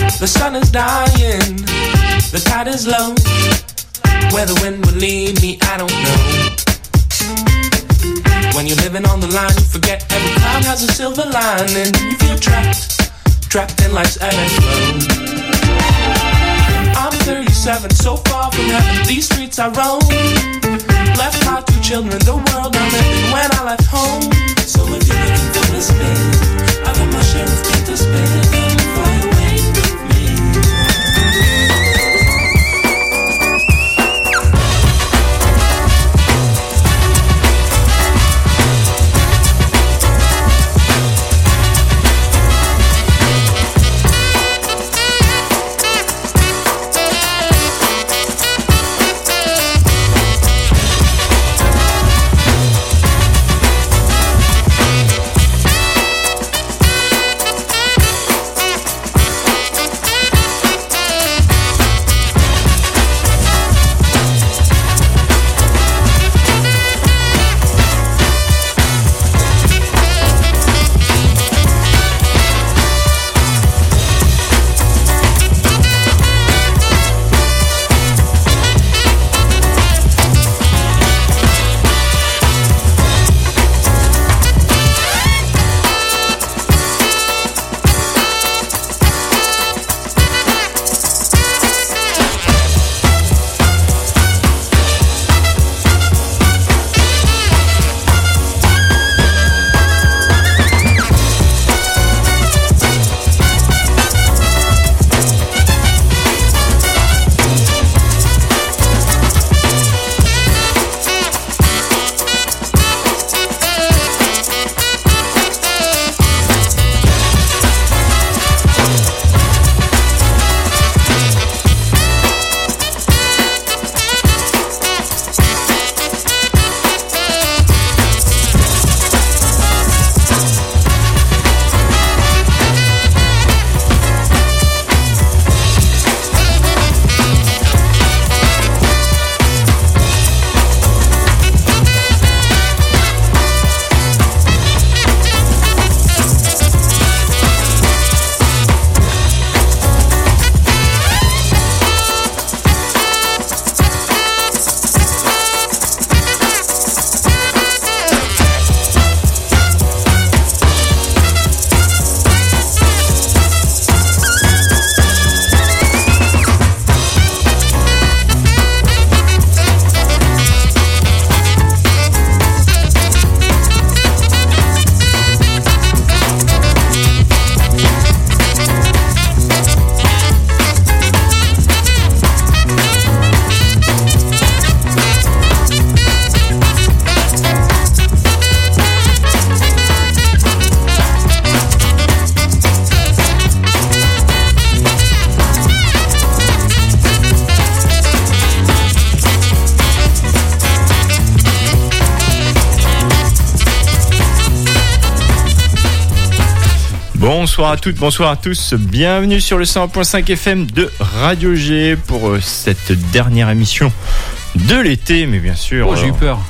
The sun is dying, the tide is low. Where the wind will lead me, I don't know. When you're living on the line, you forget every cloud has a silver lining. You feel trapped in life's ebb and flow. I'm 37, so far from heaven, these streets I roam. Left my 2 children, the world I'm living when I left home. So if you're looking for the spin, I got my share of things to spin. Fly away with me. Bonsoir à toutes, bonsoir à tous, bienvenue sur le 101.5 FM de Radio G pour cette dernière émission de l'été, mais bien sûr... Oh, j'ai eu peur.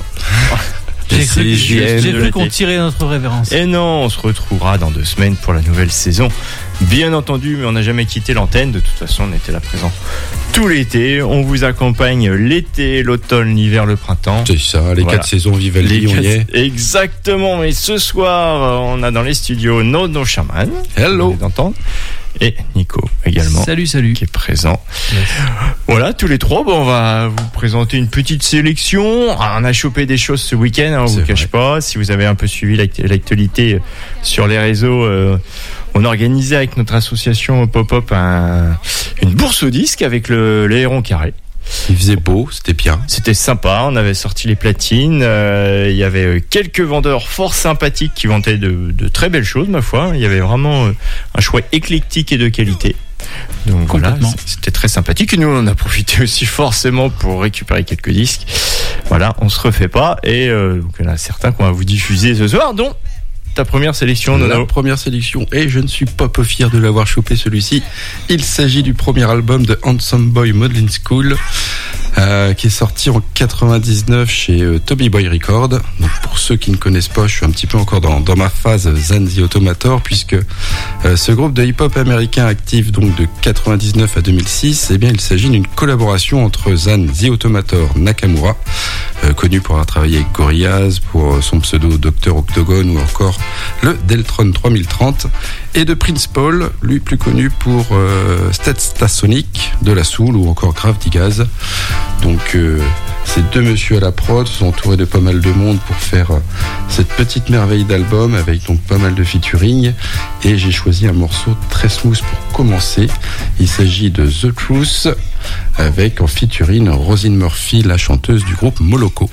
J'ai cru qu'on tirait notre révérence. Et non, on se retrouvera dans 2 semaines pour la nouvelle saison. Bien entendu, mais on n'a jamais quitté l'antenne. De toute façon, on était là présent tout l'été. On vous accompagne l'été, l'automne, l'hiver, le printemps. C'est ça, les 4 saisons Vivaldi, on y est. Exactement, mais ce soir, on a dans les studios Nono Shaman. Hello. D'entendre. Et Nico également. Salut. Qui est présent. Yes. Voilà, tous les trois, on va vous présenter une petite sélection. On a chopé des choses ce week-end, on ne vous cache pas. Si vous avez un peu suivi l'actualité sur les réseaux, on a organisé avec notre association Pop-Up une bourse au disque avec le Héron Carré. Il faisait beau, c'était bien. C'était sympa, on avait sorti les platines, il y avait quelques vendeurs fort sympathiques qui vendaient de très belles choses, ma foi. Il y avait vraiment un choix éclectique et de qualité. Donc voilà, c'était très sympathique. Et nous, on en a profité aussi forcément pour récupérer quelques disques. Voilà, on se refait pas. Et donc il y en a certains qu'on va vous diffuser ce soir, dont ta première sélection, Nono. La première sélection, et je ne suis pas peu fier de l'avoir chopé celui-ci. Il s'agit du premier album de Handsome Boy Modeling School. qui est sorti en 99 chez Toby Boy Records. Donc pour ceux qui ne connaissent pas, je suis un petit peu encore dans ma phase Zan the Automator, puisque ce groupe de hip-hop américain actif donc de 99 à 2006, eh bien il s'agit d'une collaboration entre Zan the Automator Nakamura, connu pour avoir travaillé avec Gorillaz, pour son pseudo Dr Octogone ou encore le Deltron 3030, et de Prince Paul, lui plus connu pour Stasonic, De La Soul ou encore Grave Digaz. Donc ces deux messieurs à la prod sont entourés de pas mal de monde pour faire cette petite merveille d'album avec donc pas mal de featuring, et j'ai choisi un morceau très smooth pour commencer. Il s'agit de The Truth avec en featuring Roisin Murphy, la chanteuse du groupe Moloko.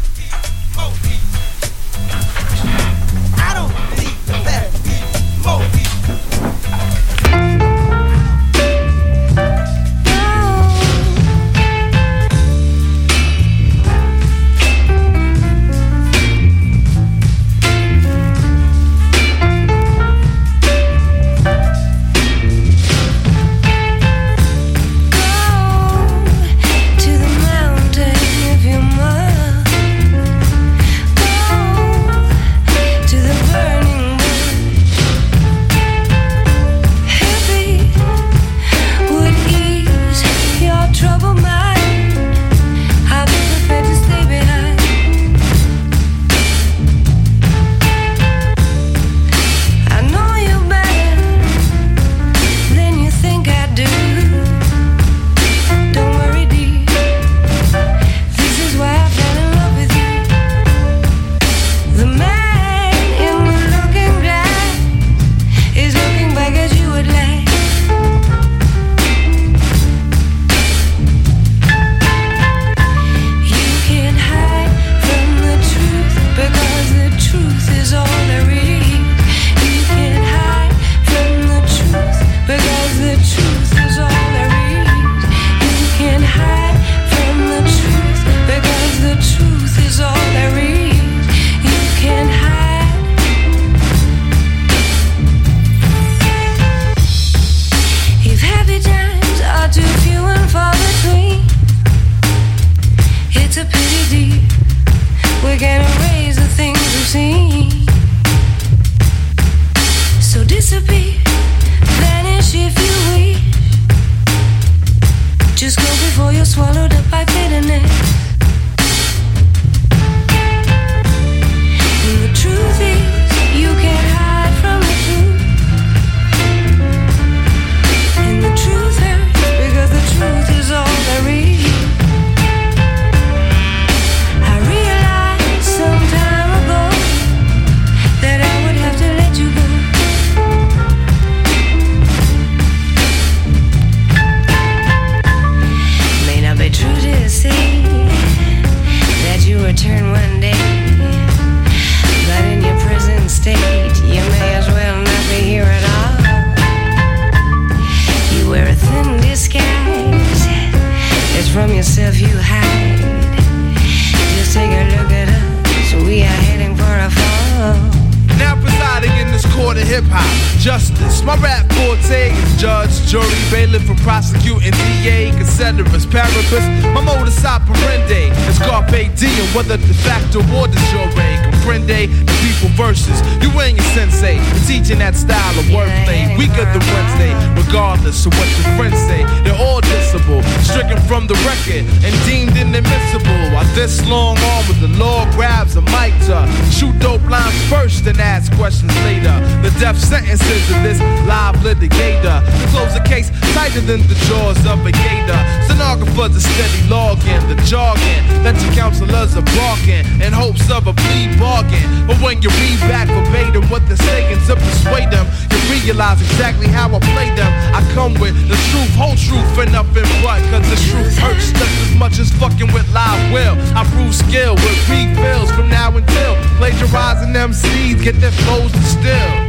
Whether de facto or de jure, comprende the people versus you ain't your sensei. We're teaching that style of wordplay, weaker than Wednesday. Regardless of what your friends say, they're all dissable, stricken from the record and deemed inadmissible. While this long arm with the law grabs a mic to shoot dope lines first and ask questions later. The death sentences of this live litigator to close the case tighter than the jaws of a gator. Stenographers are steady logging the jargon that your counselors are barking in hopes of a plea bargain. But when you read back verbatim what they're saying to persuade them, you realize exactly how I play them. I come with the truth, whole truth, and nothing but. Cause the truth hurts just as much as fucking with live will. I prove skill with refills from now until plagiarizing MCs get their flows distilled.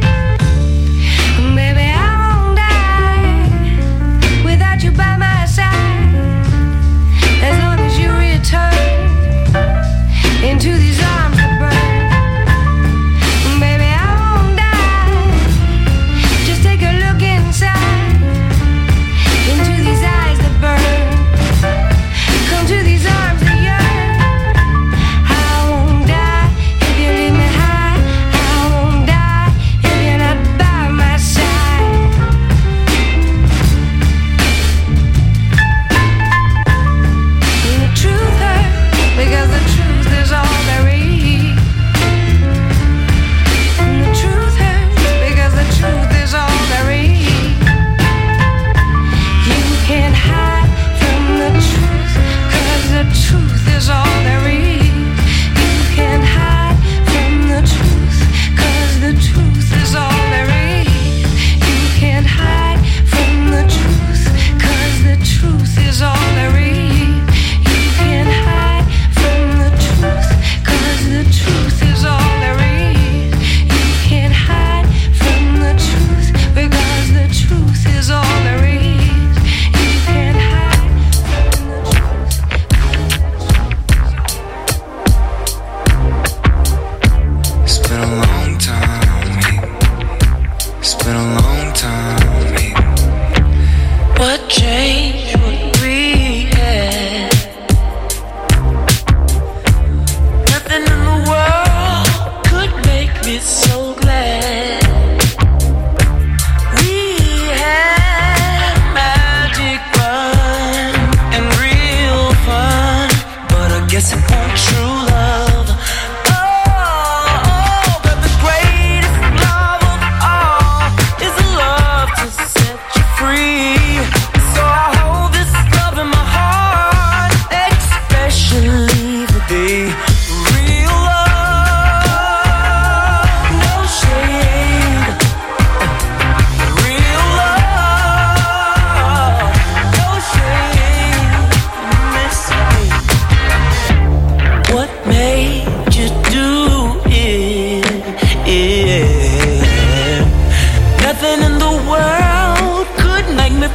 Baby, I won't die without you by my side. As long as you return into these arms that burn. Baby, I won't die. Just take a look inside into these eyes that burn. Come to the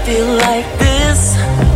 feel like this.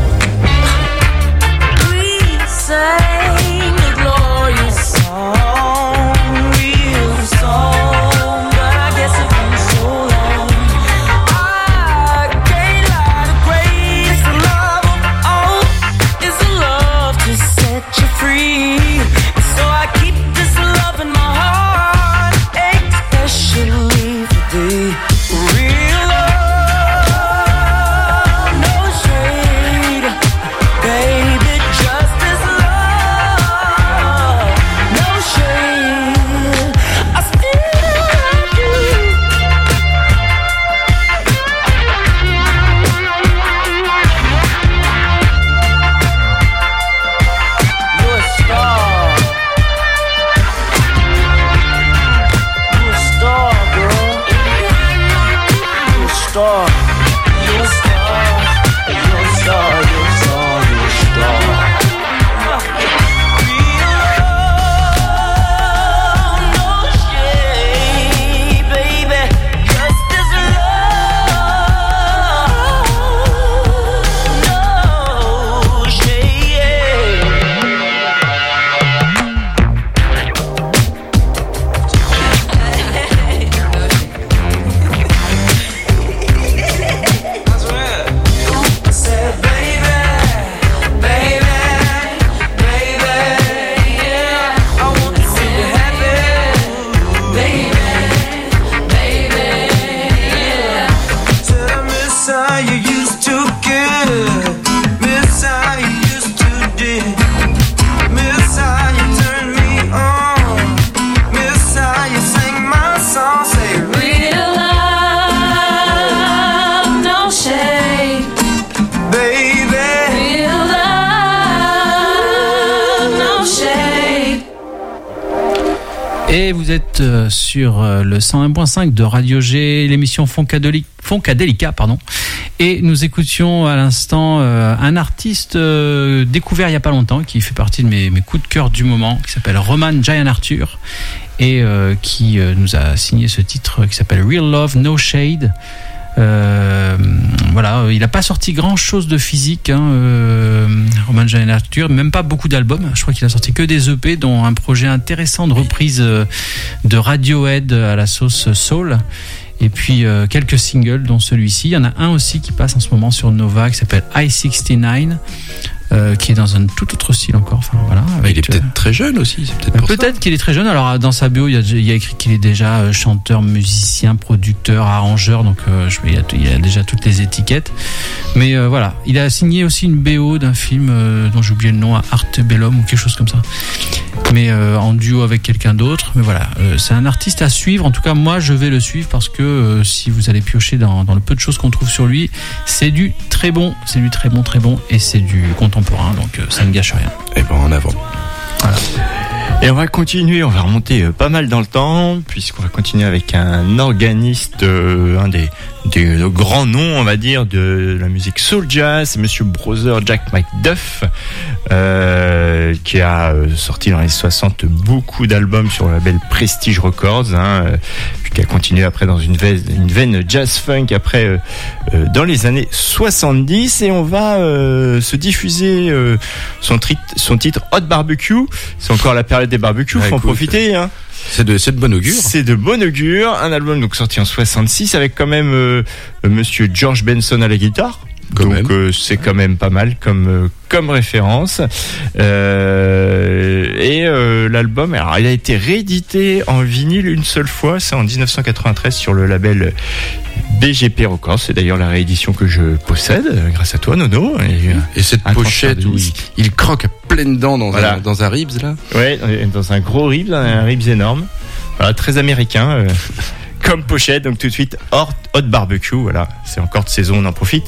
We sang a glorious song, real song, but I guess it been so long. I can't lie, the greatest love of all is the love to set you free. And so I keep this love in my heart, especially for thee. Real love, no shade, baby, just as love, no shade. I still love you. You're a star. You're a star, girl. You're a star. You're a star. You're a star. You're a star. You're a star. Real love, no shade, baby, just as love, no shade. I said, baby, baby, baby, yeah, I want to see you happy, baby, baby, yeah. Said I miss how you used to give, miss how you used to did, miss how you turned me on, miss how you sang my song. Say real love, no shade, baby. Real love, no shade. Et vous êtes sur le 101.5 de Radio G, l'émission Funkadelica, pardon. Et nous écoutions à l'instant un artiste découvert il n'y a pas longtemps, qui fait partie de mes coups de cœur du moment, qui s'appelle Roman Giant Arthur, et qui nous a signé ce titre qui s'appelle Real Love, No Shade. Voilà, il n'a pas sorti grand chose de physique, Roman Giant Arthur, même pas beaucoup d'albums. Je crois qu'il a sorti que des EP, dont un projet intéressant de reprise de Radiohead à la sauce soul. Et puis quelques singles, dont celui-ci. Il y en a un aussi qui passe en ce moment sur Nova, qui s'appelle I-69, qui est dans un tout autre style encore. Enfin, voilà, avec, il est peut-être très jeune aussi, c'est peut-être pour ça. Peut-être qu'il est très jeune. Alors dans sa bio, il y a écrit qu'il est déjà chanteur, musicien, producteur, arrangeur. Donc il a déjà toutes les étiquettes. Mais voilà, il a signé aussi une BO d'un film dont j'ai oublié le nom, Arte Bellum ou quelque chose comme ça. Mais en duo avec quelqu'un d'autre. Mais voilà, c'est un artiste à suivre. En tout cas, moi, je vais le suivre parce que si vous allez piocher dans le peu de choses qu'on trouve sur lui, c'est du très bon, et c'est du contemporain. Donc ça ne gâche rien. Et ben en avant. Voilà. Et on va continuer, on va remonter pas mal dans le temps, puisqu'on va continuer avec un organiste, un des grands noms, on va dire, de la musique soul jazz, Monsieur Brother Jack McDuff, qui a sorti dans les 60 beaucoup d'albums sur le label Prestige Records, puis qui a continué après dans une veine jazz funk après dans les années 70, et on va se diffuser son titre Hot Barbecue. C'est encore la période des barbecues, faut en profiter, hein. C'est de bon augure. C'est de bon augure. Un album donc sorti en 66 avec quand même Monsieur George Benson à la guitare. Donc c'est quand même pas mal comme référence. L'album, alors il a été réédité en vinyle une seule fois, c'est en 1993 sur le label BGP Records. C'est d'ailleurs la réédition que je possède grâce à toi, Nono. Et cette pochette où il croque à pleines dents dans un ribs là. Ouais, dans un gros ribs, un ribs énorme. Voilà, très américain. Comme pochette, donc tout de suite Hot Barbecue, voilà, c'est encore de saison, on en profite.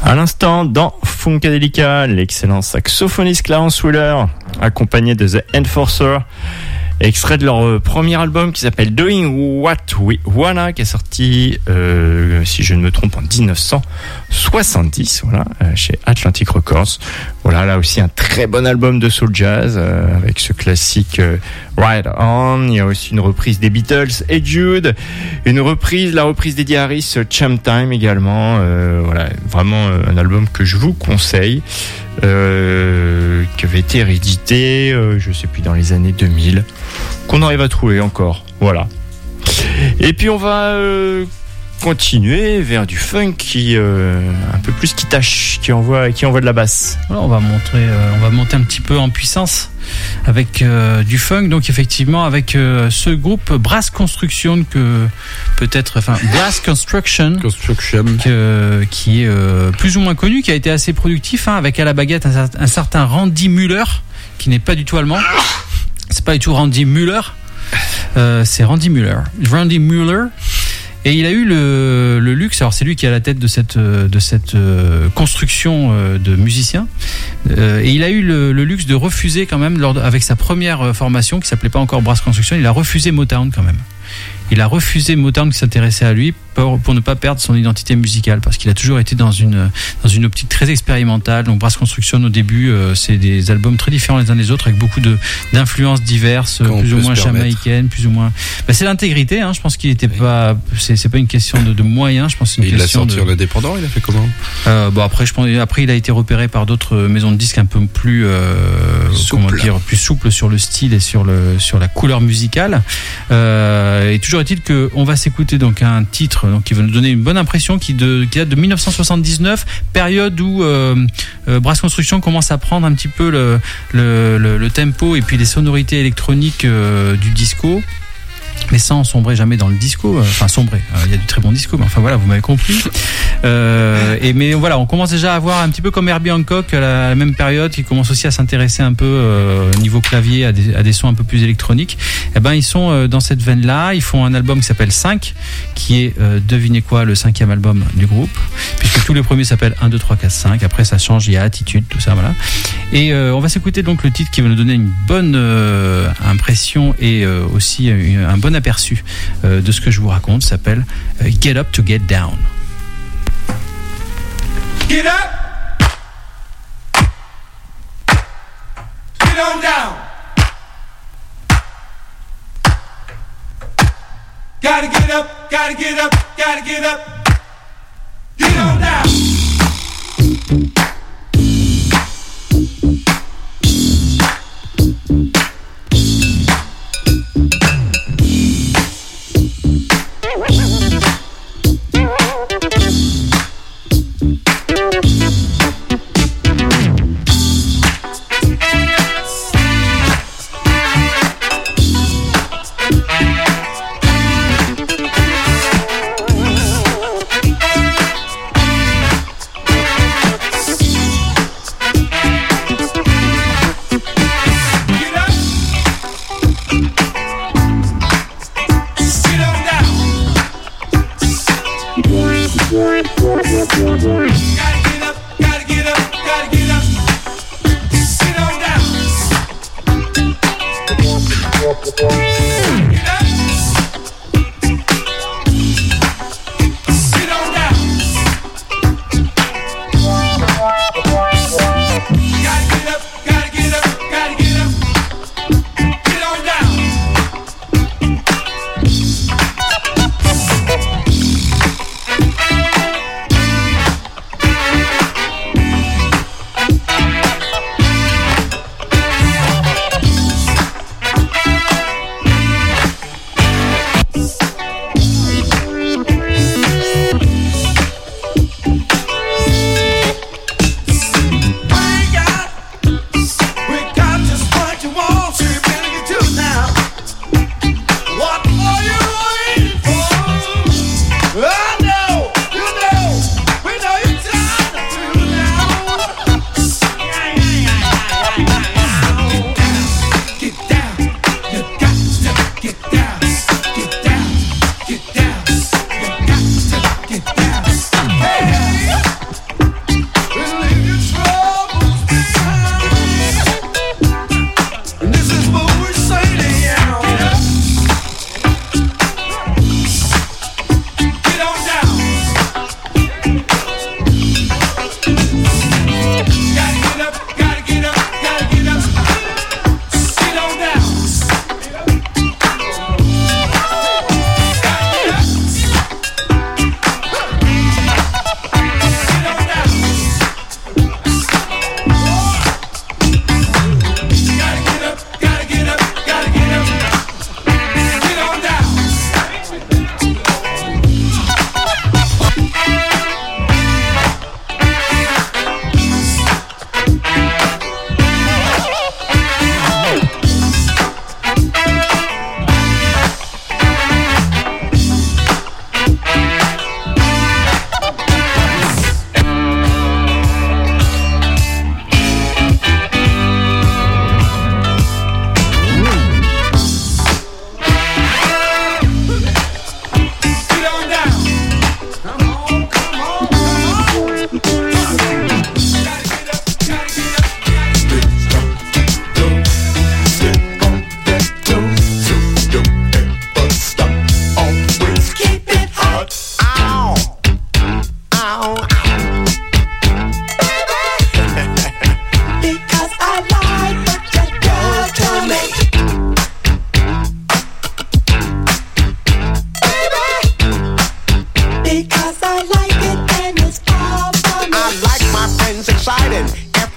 À l'instant, dans Funkadelica, l'excellent saxophoniste Clarence Wheeler, accompagné de The Enforcer, extrait de leur premier album qui s'appelle Doing What We Wanna, qui est sorti, si je ne me trompe, en 1970, voilà, chez Atlantic Records. Voilà, là aussi un très bon album de soul jazz, avec ce classique Ride On. Il y a aussi une reprise des Beatles et Jude, la reprise d'Eddie Harris, Chum Time également. Voilà, vraiment un album que je vous conseille. Qui avait été réédité, je sais plus, dans les années 2000, qu'on arrive à trouver encore. Voilà. Et puis on va continuer vers du funk qui un peu plus qui tâche, qui envoie de la basse. Voilà, on va monter un petit peu en puissance avec du funk, donc effectivement avec ce groupe Brass Construction Brass Construction qui est plus ou moins connu, qui a été assez productif, avec à la baguette un certain Randy Mueller, qui n'est pas du tout allemand. C'est pas du tout Randy Mueller, c'est Randy Mueller. Et il a eu le luxe, alors c'est lui qui est à la tête de cette construction de musiciens, et il a eu le luxe de refuser quand même, avec sa première formation qui s'appelait pas encore Brass Construction, il a refusé Motown quand même. Il a refusé Motown qui s'intéressait à lui pour ne pas perdre son identité musicale, parce qu'il a toujours été dans une optique très expérimentale. Donc Brass Construction au début, c'est des albums très différents les uns des autres, avec beaucoup d'influences diverses, plus ou moins jamaïcaines, plus ou moins. C'est l'intégrité, je pense qu'il était pas. C'est pas une question de moyens, je pense. C'est une question il l'a sorti en indépendant. Il a fait comment? Après il a été repéré par d'autres maisons de disques un peu plus plus souples sur le style et sur la couleur musicale. Et toujours est-il que on va s'écouter donc un titre qui va nous donner une bonne impression, qui date de 1979, période où Brass Construction commence à prendre un petit peu le tempo et puis les sonorités électroniques du disco, mais sans sombrer jamais dans le disco. Il y a du très bon disco, mais voilà, vous m'avez compris. Mais voilà, on commence déjà à voir un petit peu comme Herbie Hancock à la même période, qui commence aussi à s'intéresser un peu au niveau clavier à des sons un peu plus électroniques. Ils sont dans cette veine-là. Ils font un album qui s'appelle 5, qui est, devinez quoi, le 5e album du groupe, puisque tous les premiers s'appellent 1, 2, 3, 4, 5. Après ça change, il y a Attitude, tout ça, voilà. Et on va s'écouter donc le titre qui va nous donner une bonne impression et aussi un bon aperçu de ce que je vous raconte. Ça s'appelle Get Up to Get Down. Get up, get on down. Gotta get up, gotta get up, gotta get up. Get on down.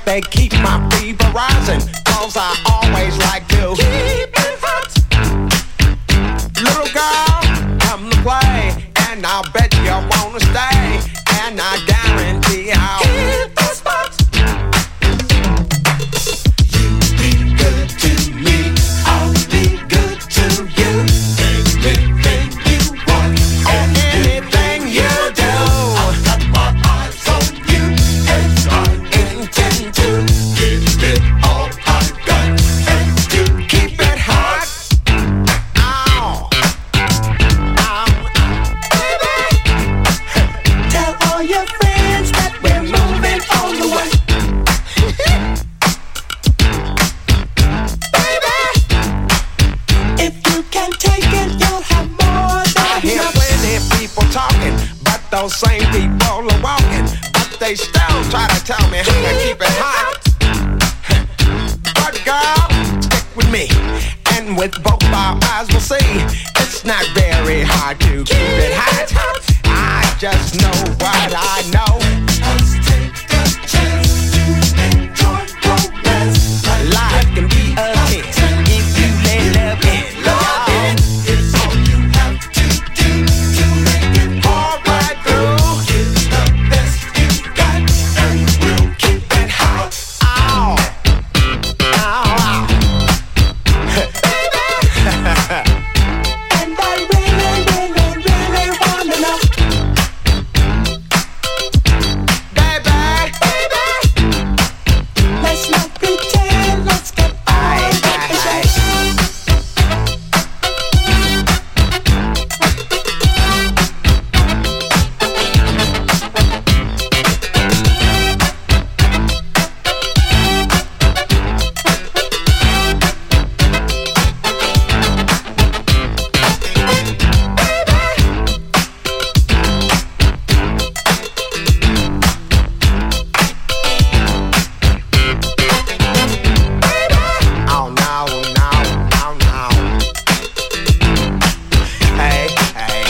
they keep my fever rising. Cause I always like to keep it hot. Little girl, come to play, and I'll bet you wanna stay, and I guarantee I'll hit the spot. You be good to me, I'll be good to you. Anything you want, and anything you do, I've got my eyes on you, and I intend to give it all I've got, and to keep it hot. Ow, ow, baby. Tell all your friends that we're moving on the way. Baby, if you can take it, you'll have more than I hear plenty people talking, but those same people are walking, but they still try to tell me how to keep it hot. But girl, stick with me, and with both our eyes we'll see it's not very hard to keep it hot. I just know what I know. Let's take a chance to enjoy romance. Life can be a hit if you let love in. Love is all you have to do to make it all right through. Give the best you got, and we'll keep it hot. Ow, ow, ow. Baby, and I really, really, really wanna know. Baby, baby, let's not pretend, let's get on with the show. Oh no, no, no, no. Hey, hey.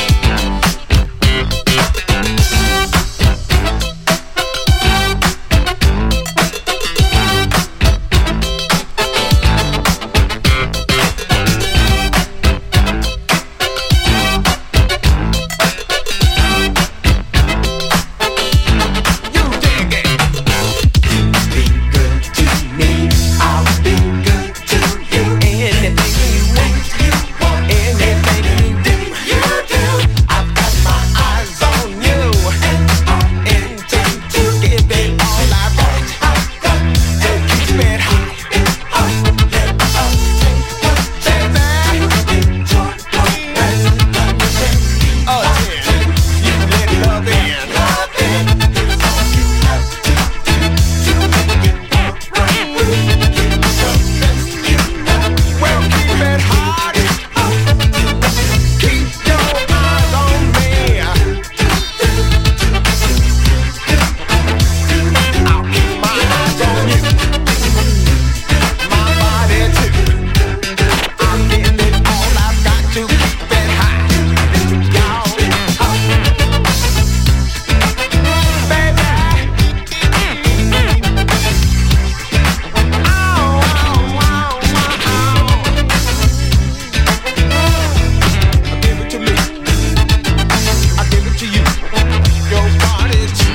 You dig it. Be good to me, I'll be good to you. Anything you want, anything you do, I've got my eyes on you, and I intend to give it all I've got. I've got to keep it hot. Let us take a chance to enjoy romance. Oh yeah, you let love in. Love in is all you have to do to make it all right. Give the best you got. Well, keep it hot. Keep your eyes on me. I'll keep my eyes on you. My body too. I'm giving it all I've got to keep it hot. Y'all, baby. Give it to me. I give it to you. Your body too.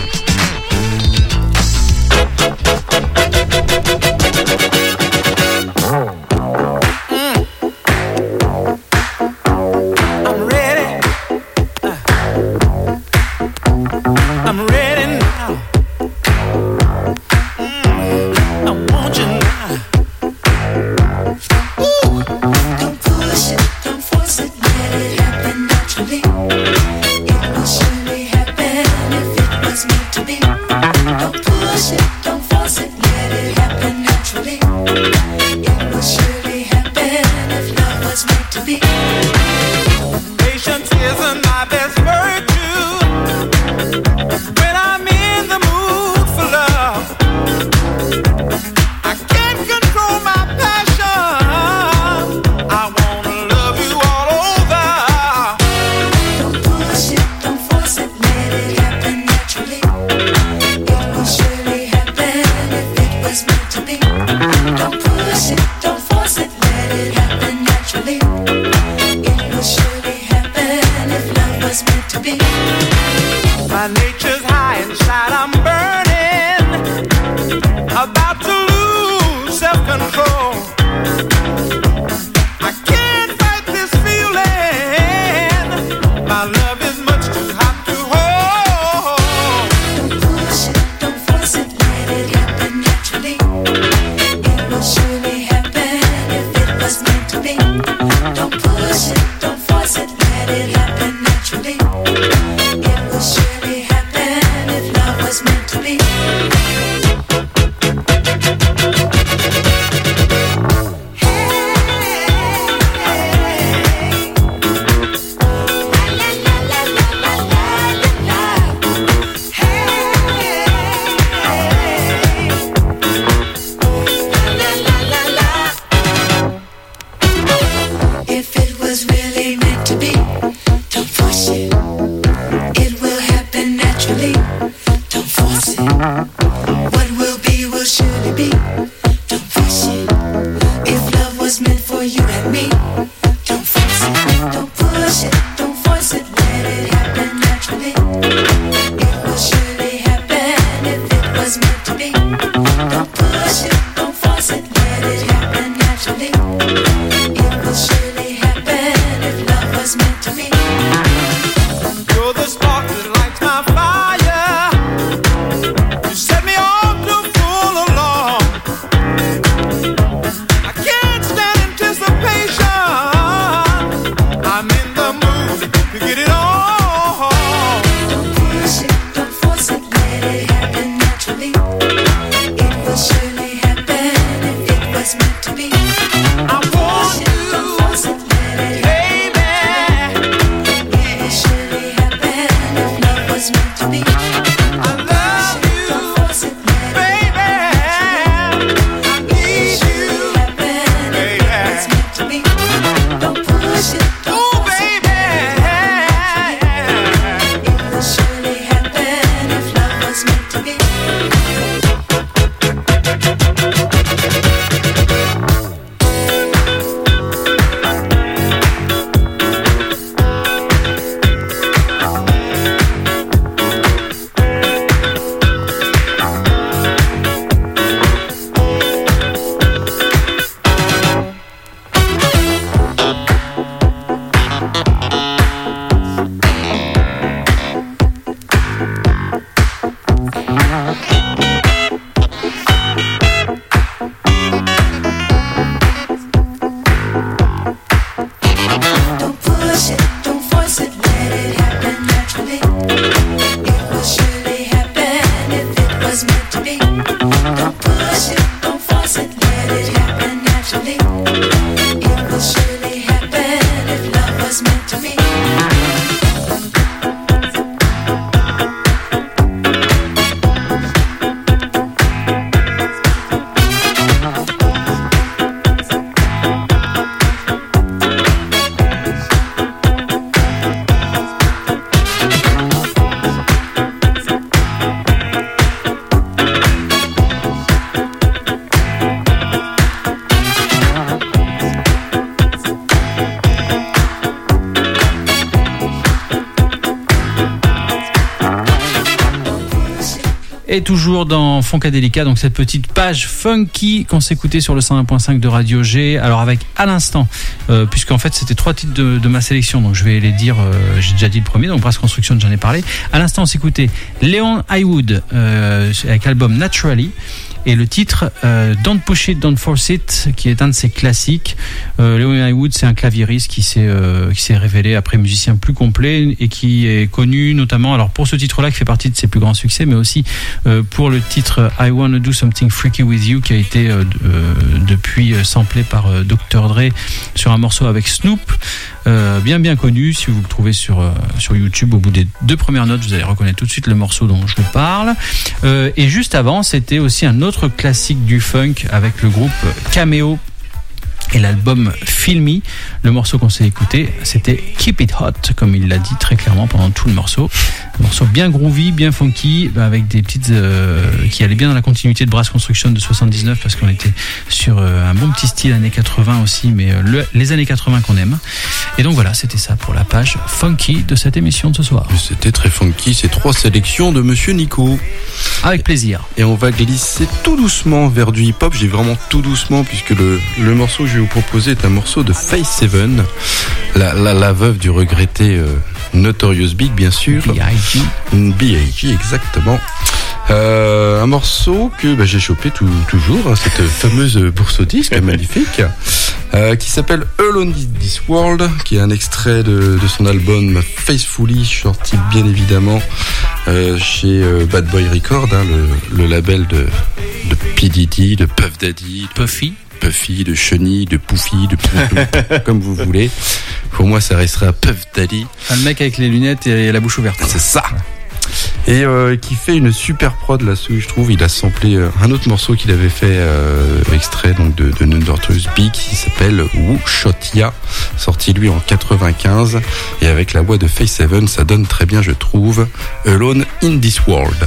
I'm ready. I'm ready now. I want you now. Don't push it, don't force it, let it happen naturally. It will surely happen if it was meant to be. Don't push it, don't force it, let it happen naturally. It will surely happen if love was meant to be. Patience isn't my best virtue. When I'm in the mood for love, I can't control my passion. I wanna love you all over. Don't push it, don't force it, let it happen naturally. It will surely happen if it was to be. If it was really meant to be, don't force it. It will happen naturally. Don't force it. What will be will surely be. Don't force it. If love was meant for you and me, don't force it. Don't push it. Don't force it. Let it happen naturally. It will surely happen if it was meant to be. Don't push it. Don't force it. Let it happen naturally. It will surely happen if love was meant to be. You're the spark that lights my fire. You set me off to fool along. I can't stand anticipation. I'm in the mood to get it on. Don't push it, don't force it, let it happen naturally. It will surely happen if it was meant to be. I want Push it, don't force it, let it happen. baby. It will surely happen if love was meant to be. I love Don't you, force it, let it baby. I need you. happen if it was meant to be. Don't push it, don't Ooh, force it, baby. it will surely happen if love was meant to be. Don't push it, don't force it, let it happen naturally. It will surely happen if it was meant to be. Don't push it, don't force it, let it happen naturally. It will surely happen if love was meant to be. Et toujours dans Funkadelica, donc cette petite page funky qu'on s'écoutait sur le 101.5 de Radio G. Alors avec à l'instant, puisqu'en fait c'était 3 titres de ma sélection, donc je vais les dire, j'ai déjà dit le premier, donc Brass Construction, j'en ai parlé. À l'instant on s'écoutait Leon Highwood avec l'album Naturally. Et le titre Don't Push It, Don't Force It, qui est un de ses classiques. Leon Highwood, c'est un claviériste qui s'est révélé après musicien plus complet et qui est connu notamment, alors pour ce titre-là qui fait partie de ses plus grands succès, mais aussi pour le titre I Wanna Do Something Freaky With You, qui a été depuis samplé par Dr. Dre sur un morceau avec Snoop. Bien connu, si vous le trouvez sur YouTube, au bout des 2 premières notes, vous allez reconnaître tout de suite le morceau dont je vous parle. Et juste avant, c'était aussi un autre classique du funk avec le groupe Cameo et l'album Feel Me. Le morceau qu'on s'est écouté, c'était Keep It Hot, comme il l'a dit très clairement pendant tout le morceau. Un morceau bien groovy, bien funky, avec des petites qui allaient bien dans la continuité de Brass Construction de 79, parce qu'on était sur un bon petit style années 80 aussi, mais les années 80 qu'on aime. Et donc voilà, c'était ça pour la page funky de cette émission de ce soir. C'était très funky, ces 3 sélections de Monsieur Nico. Avec plaisir. Et on va glisser tout doucement vers du hip-hop. J'ai vraiment tout doucement, puisque le morceau que je vais vous proposer est un morceau de Faith Seven, la veuve du regretté Notorious Big, bien sûr. B.I.G. B.I.G, exactement. Un morceau que j'ai chopé toujours, hein, cette fameuse bourse au disque magnifique, qui s'appelle Alone in This World, qui est un extrait de son album Faithfully, sorti bien évidemment chez Bad Boy Records, hein, le label de P. Diddy, de Puff Daddy, Puffy, de Chenille, de Poufy, de Poutou, comme vous voulez. Pour moi, ça restera Puff Daddy. Le mec avec les lunettes et la bouche ouverte. C'est ça. Et qui fait une super prod là-dessus, je trouve. Il a samplé un autre morceau qu'il avait fait extrait donc de Notorious Big, qui s'appelle Woo Shot Ya, sorti lui en 95, et avec la voix de Faith Seven, ça donne très bien, je trouve, Alone in This World.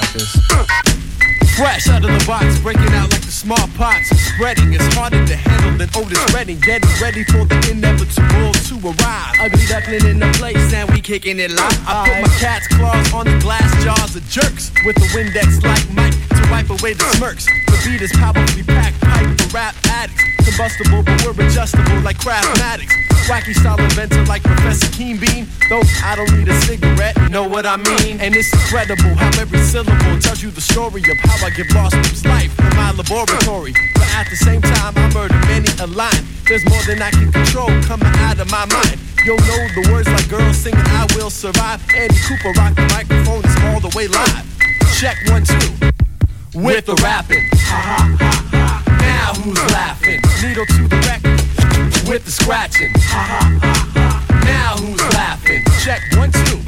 Fresh out of the box, breaking out like the smallpox. Spreading, it's harder to handle than Otis Redding, getting ready for the inevitable to arrive. Ugly duckling in the place, now we kicking it live. I put my cat's claws on the glass jars of jerks with the Windex like Mike to wipe away the smirks. The beat is powerfully packed, pipe for rap addicts. Combustible, but we're adjustable like Craftmatics. Wacky style inventor like Professor Keen Bean. Though I don't need a cigarette, know what I mean? And it's incredible how every syllable tells you the story of how I give lost people's life in my laboratory. But at the same time, I murder many a line. There's more than I can control coming out of my mind. You'll know the words like girls singing I Will Survive. Andy Cooper rock the microphone, it's all the way live. Check 1, 2, with the rapping. Ha ha ha ha. Now who's laughing? Needle to the record with the scratching. Ha ha ha ha. Now who's laughing? Check 1,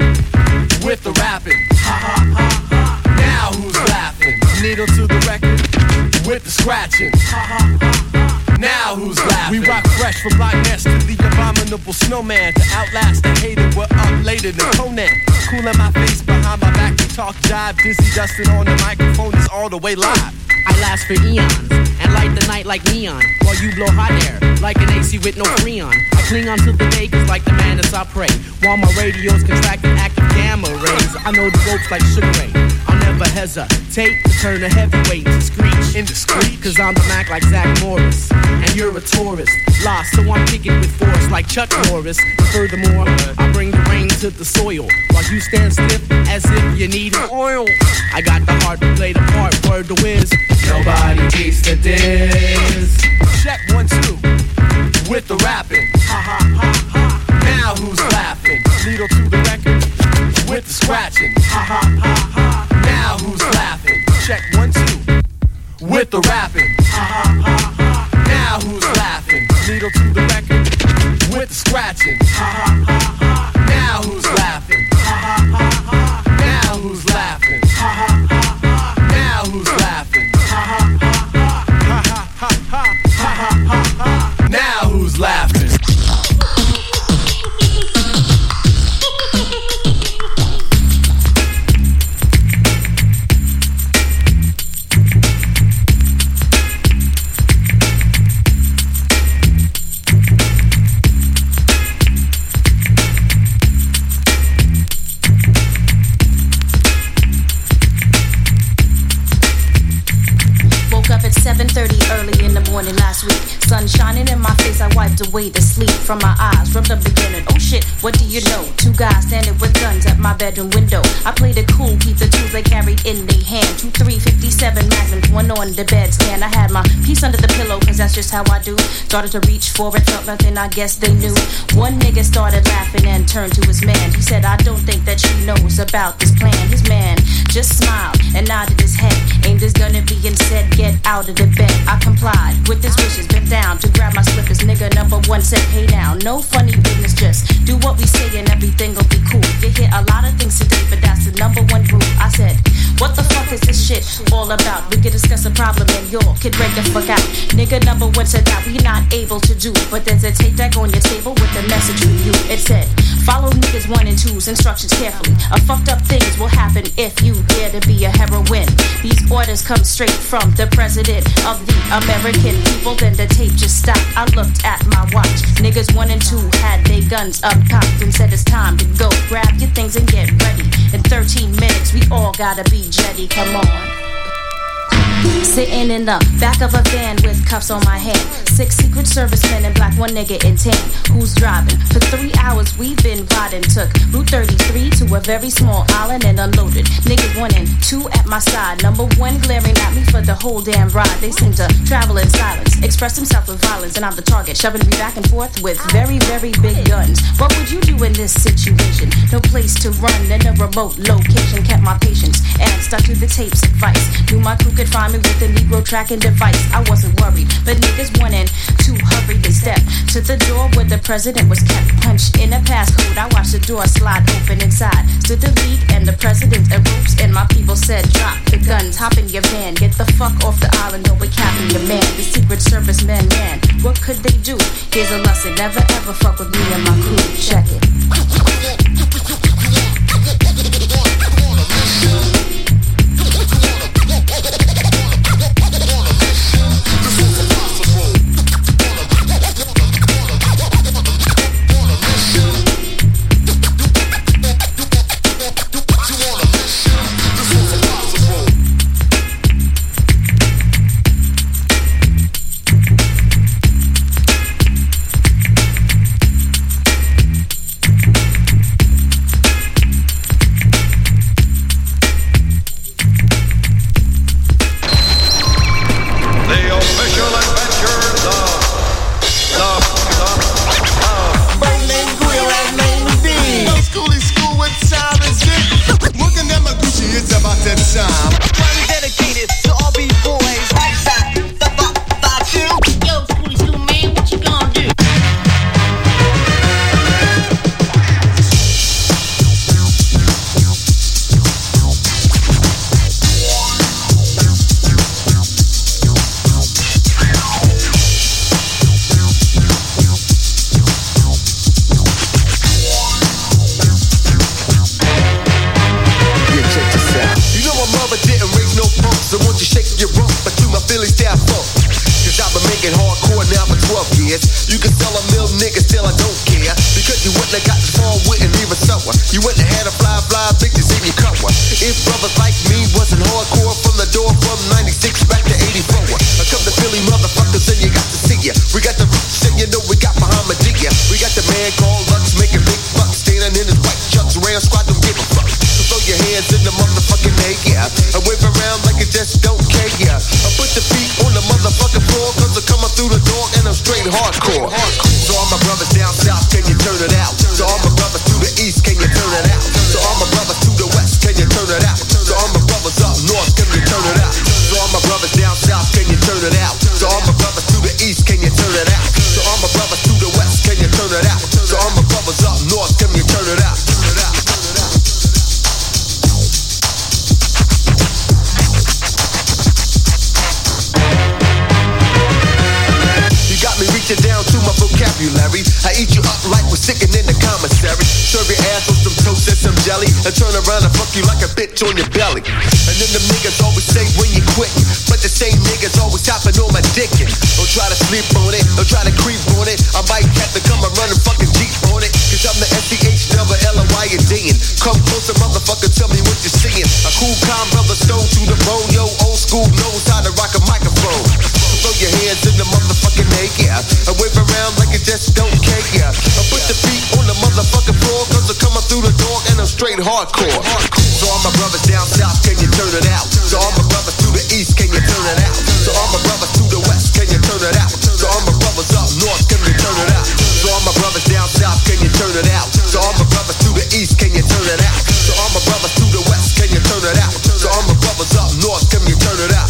2 with the rapping. Ha ha ha ha. Now who's laughing? Needle to the record with the scratching. Ha ha ha ha. Now who's laughing? We rock fresh from Loch Ness to the abominable snowman. To outlast the hater, we're up later than Conan. Cool in my face, behind my back, we talk jive. Dizzy Dustin on the microphone is all the way live. I last for eons and light the night like neon, while you blow hot air like an AC with no freon. I cling on to the day cause like the madness I pray, while my radio's contracting active gamma rays. I know the ropes like Sugar Ray. I'll never hesitate to turn a heavyweight to screech indiscreet, cause I'm the Mac like Zach Morris and you're a tourist lost, so I'm kicking with force like Chuck Norris. And furthermore, I bring the rain to the soil while you stand stiff as if you need oil. I got the heart to play the part, word to whiz. Nobody beats the diz. Check 1, 2 with the rapping. Ha ha ha ha. Now who's laughing? Needle to the record with the scratching. Ha ha ha ha. Now who's laughing? Check 1, 2 with the rapping. Ha ha ha ha. Now who's laughing? Needle to the record with the scratching. Ha ha ha ha. Now who's laughing? Ha ha ha ha. Now who's laughing? Ha ha ha ha. Now who's laughing? Ha ha ha ha. Ha ha ha ha. Ha ha ha ha. Now who's laughing? Sun shining in my face, I wiped away the sleep from my eyes from the beginning. Oh shit, what do you know? Two guys standing with guns at my bedroom window. I played it cool, keep the tools they carried in their hand. 2 357 Magnums, one on the bedstand. I had my piece under the pillow, cause that's just how I do. Started to reach for it, felt nothing, I guess they knew. One nigga started laughing and turned to his man. He said, I don't think that she knows about this plan. His man just smiled and nodded his head, aimed his gun at me and said, get out of the bed. I complied with his wishes, bent down to grab my slippers. Nigga number 1 said, hey now, no funny business, just do what we say and everything will be cool. You hear a lot of things today, but that's the number 1 rule. I said, what the fuck is this shit all about? We can discuss a problem and y'all can break the fuck out. Nigga number 1 said that we not able to do, but there's a tape deck on your table with a message for you. It said, follow niggas 1 and 2's instructions carefully. A fucked up things will happen if you dare to be a heroine. These orders come straight from the president of the American people. Then the tape just stopped. I looked at my watch. Niggas 1 and 2 had their guns up cocked and said it's time to go. Grab your things and get ready. In 13 minutes, we all gotta be jetty. Come on. Sitting in the back of a van with cuffs on my hand. 6 Secret Service men in black, 1 nigga in tan. Who's driving? For 3 hours we've been riding. Took Route 33 to a very small island and unloaded. Niggas 1 and 2 at my side. Number 1 glaring at me for the whole damn ride. They seem to travel in silence, express themselves with violence, and I'm the target, shoving me back and forth with very, very big guns. What would you do in this situation? No place to run in a remote location. Kept my patience and stuck to the tape's advice. Knew my crew could find me with the Negro tracking device. I wasn't worried, but niggas 1 and 2 hurried. They stepped to the door where the president was kept. Punched in a passcode, I watched the door slide open inside. Stood the league and the president and ropes, and my people said, drop the guns, hop in your van, get the fuck off the island, or we're capping your man. The Secret Service men ran. What could they do? Here's a lesson, never ever fuck with me and my crew. Check it. years. You can sell a mill, nigga, still I don't care. Because you wouldn't have got this far with and even sour. You wouldn't have had a fly bitches in your cover. If brothers like me wasn't hardcore from the door from 96 back to 84. I come to Philly, motherfuckers, and you got to see ya. We got the roots, and you know we got Muhammad Dia. We got the man called Lux, making big bucks, standing in his white chucks, around squad, don't give a fuck. So throw your hands in the motherfucking air, yeah. I wave around like it just don't care, yeah. I put the feet on the motherfucking floor, cause I'm coming through the door, and I'm straight hardcore. So all my brothers down south, can you turn it out? So all my brothers to the east, can you turn it out? So all my brothers to the west, can you turn it out? So all my brothers up north, can you turn it out? So all my brothers down south, can you turn it out? So all my brothers to the east, can you turn it out? So all my brothers to the west, can you turn it out? So all my brothers up north, can you turn it out? You got me reaching down to my vocabulary. I eat you up like we're sitting in the commissary. Serve your ass with some toast and some jelly, and turn around and fuck you like a bitch on your belly. And then them niggas always say when you quittin', but the same niggas always tapping on my dickin'. Don't try to sleep on it, don't try to creep on it. I might have to come and run a fucking Jeep on it, cause I'm the SCH-double-L-Y-A-D-ing. Come closer, motherfucker, tell me what you're seeing. A cool, calm brother, stone to the bone. Yo, old school knows how to rock a microphone. So throw your hands in the motherfucking air, yeah. I wave around like it just don't care, yeah. I put the feet on the motherfucking floor, cause I'm coming through the door, and I'm straight hardcore. So all my brothers down south, can you turn it out? So all my brothers to the east, can you turn it out? So all my brothers to the west, can you turn it out? So all my brothers up north, can you turn it out? So all my brothers down south, can you turn it out? So all my brothers to the east, can you turn it out? So all my brothers to the west, can you turn it out? So all my brothers up north, can you turn it out?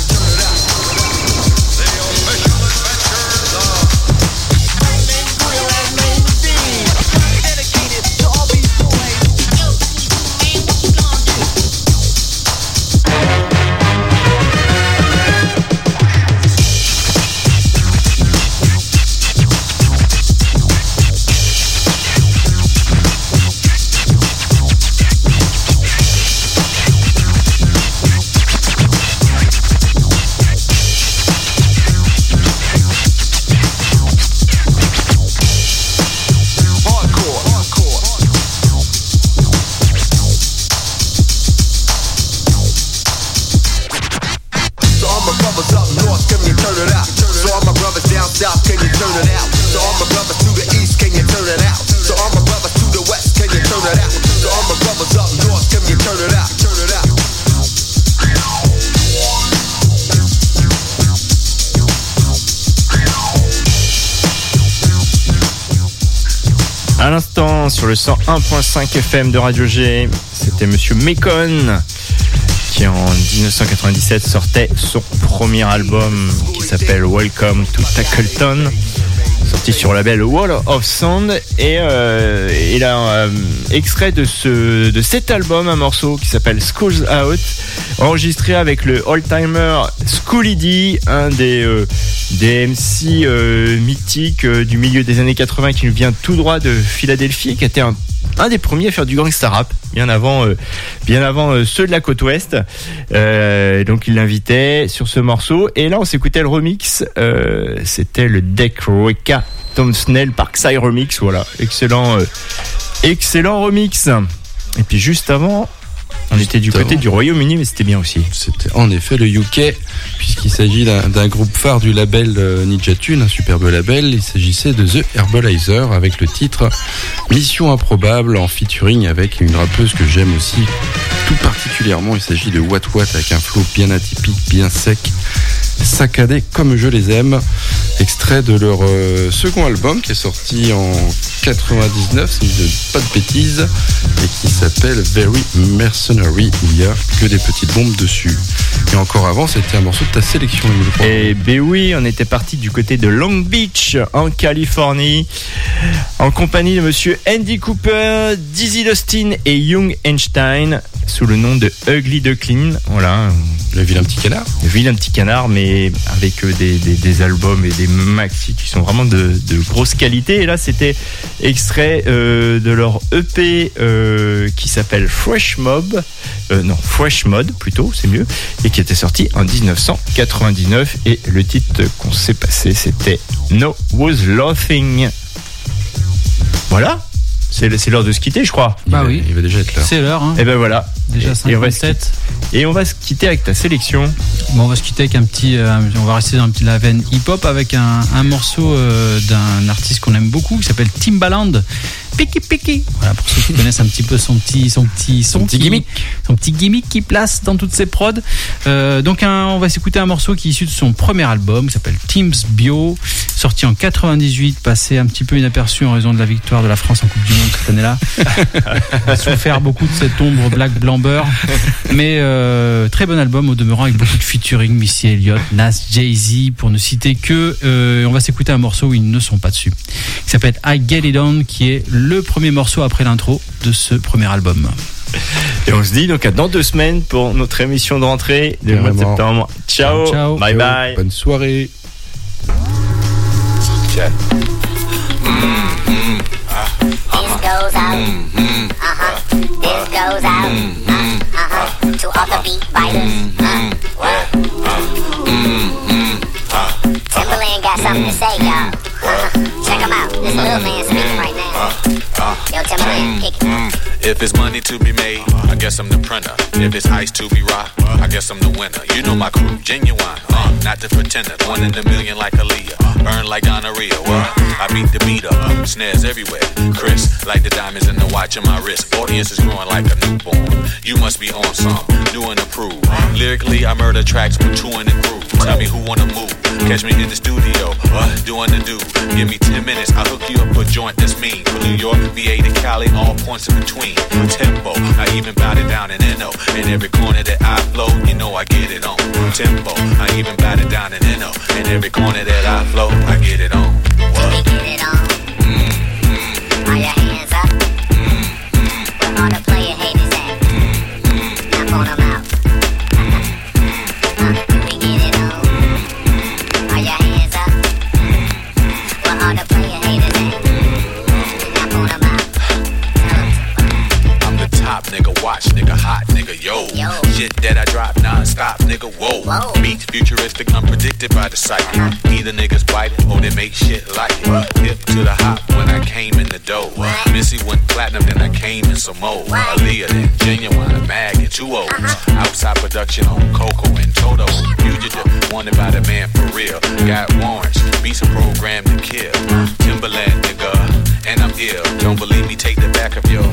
À l'instant, sur le 101.5 FM de Radio G, c'était Monsieur Mekon qui en 1997 sortait son premier album qui s'appelle Welcome to Tackleton, sorti sur le label Wall of Sound, et il a extrait de cet album un morceau qui s'appelle School's Out, enregistré avec le old-timer Schooly D, un des MC mythiques du milieu des années 80 qui nous vient tout droit de Philadelphie et qui a été un des premiers à faire du gangsta rap, bien avant ceux de la côte ouest. Donc il l'invitait sur ce morceau, et là on s'écoutait le remix, c'était le Deck Reka Tom Snell Parkside Remix, voilà, excellent remix. Et puis juste avant, on était du côté du Royaume-Uni, mais c'était bien aussi. C'était en effet le UK, puisqu'il s'agit d'un groupe phare du label Ninja Tune, un superbe label. Il s'agissait de The Herbalizer, avec le titre Mission Improbable, en featuring avec une rappeuse que j'aime aussi tout particulièrement. Il s'agit de What What, avec un flow bien atypique, bien sec, saccadé comme je les aime. Extrait de leur second album qui est sorti en 99, si je ne dis pas de bêtises, et qui s'appelle Very Mercenary, où il n'y a que des petites bombes dessus. Et encore avant, c'était un morceau de ta sélection, Emile. Et ben oui, on était parti du côté de Long Beach, en Californie, En compagnie de monsieur Andy Cooper, Dizzy Dostin et Young Einstein, sous le nom de Ugly Duckling. Voilà. Le vilain petit canard. Le vilain petit canard, mais avec des albums et des maxi qui sont vraiment de grosse qualité. Et là, c'était extrait de leur EP qui s'appelle Fresh Mode plutôt, c'est mieux, et qui était sorti en 1999. Et le titre qu'on s'est passé, c'était No Was Laughing. Voilà. C'est l'heure de se quitter, je crois. Oui. Il va déjà être l'heure. C'est l'heure. Hein. Et ben voilà. Déjà 57. Et on va se quitter avec ta sélection. Bon, on va se quitter avec un petit. On va rester dans la veine hip-hop avec un morceau d'un artiste qu'on aime beaucoup qui s'appelle Timbaland. Picky Picky. Voilà, pour ceux qui connaissent un petit peu son petit gimmick. Son petit gimmick qu'il place dans toutes ses prods. Donc on va s'écouter un morceau qui est issu de son premier album qui s'appelle Teams Bio, sorti en 98, passé un petit peu inaperçu en raison de la victoire de la France en Coupe du Monde cette année-là. On a souffert beaucoup de cette ombre black blanc beurre. Mais très bon album au demeurant avec beaucoup de featuring, Missy Elliott, Nas, Jay-Z, pour ne citer que. On va s'écouter un morceau où ils ne sont pas dessus, qui s'appelle I Get It On, qui est le premier morceau après l'intro de ce premier album. Et on se dit donc à dans 2 semaines pour notre émission de rentrée du mois de septembre. Ciao, ciao. Bye bye. Bonne soirée. This goes out. This goes out. To all the beat biters. Timberland got something to say, y'all. Check him out. This little man speaking right now. Yo, Timberland, kick it. If it's money to be made, I guess I'm the printer. If it's ice to be rocked, I guess I'm the winner. You know my crew, genuine, not the pretender. 1 in a million like Aaliyah, burn like gonorrhea. I beat the beat up, snares everywhere. Chris, like the diamonds in the watch on my wrist. Audience is growing like a newborn. You must be on some, new and approved. Lyrically, I murder tracks with 2 in the crew. Tell me who wanna move. Catch me in the studio, doing the do. Give me 10 minutes, I'll hook you up a joint that's mean. From New York, VA to Cali, all points in between. Tempo, I even bout it down in NO. In every corner that I flow, you know I get it on. Tempo, I even bout it down in NO. In every corner that I flow, I get it on. What? Get it on. All your hands up. Where all the player haters at? Knock on them out. We get it on. All your hands up. Where all the player haters at? Knock on them out. I'm the top nigga, watch nigga, hot nigga, yo. Shit that I drop non-stop, nigga, whoa. Beats futuristic, unpredicted by the sight. Either niggas bite it or they make shit like it. Hip to the hop when I came in the dough. Missy went platinum, then I came in some more. Aaliyah, then Genuine, Mag, and 2 O's. Outside production on Coco and Toto. Fugitive, wanted by the man for real. Got warrants, beats are programmed to kill. Timberland, nigga, and I'm ill. Don't believe me, take the back of your